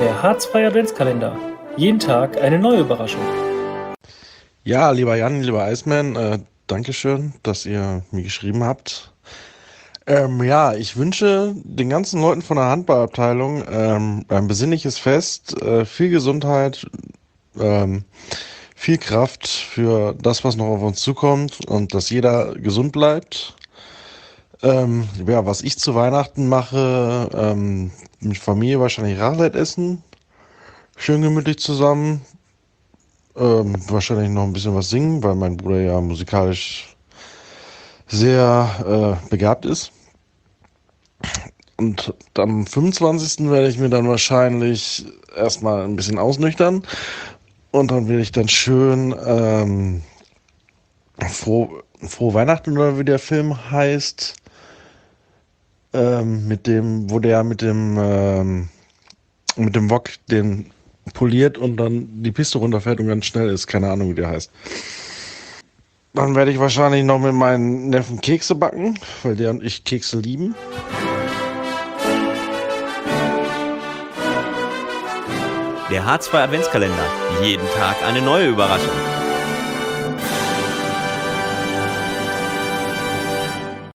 der Harzfreie Adventskalender. Jeden Tag eine neue Überraschung. Ja, lieber Jan, lieber Iceman, Dankeschön, dass ihr mir geschrieben habt. Ja, ich wünsche den ganzen Leuten von der Handballabteilung ein besinnliches Fest, viel Gesundheit, ähm, viel Kraft für das, was noch auf uns zukommt und dass jeder gesund bleibt. Ja, was ich zu Weihnachten mache, mit Familie wahrscheinlich Raclette essen, schön gemütlich zusammen, wahrscheinlich noch ein bisschen was singen, weil mein Bruder ja musikalisch sehr begabt ist. Und am 25. werde ich mir dann wahrscheinlich erstmal ein bisschen ausnüchtern und dann werde ich dann schön frohe Weihnachten oder wie der Film heißt, mit dem Wok den poliert und dann die Piste runterfährt und ganz schnell ist. Keine Ahnung, wie der heißt. Dann werde ich wahrscheinlich noch mit meinen Neffen Kekse backen, weil der und ich Kekse lieben. Der Harzfreie Adventskalender. Jeden Tag eine neue Überraschung.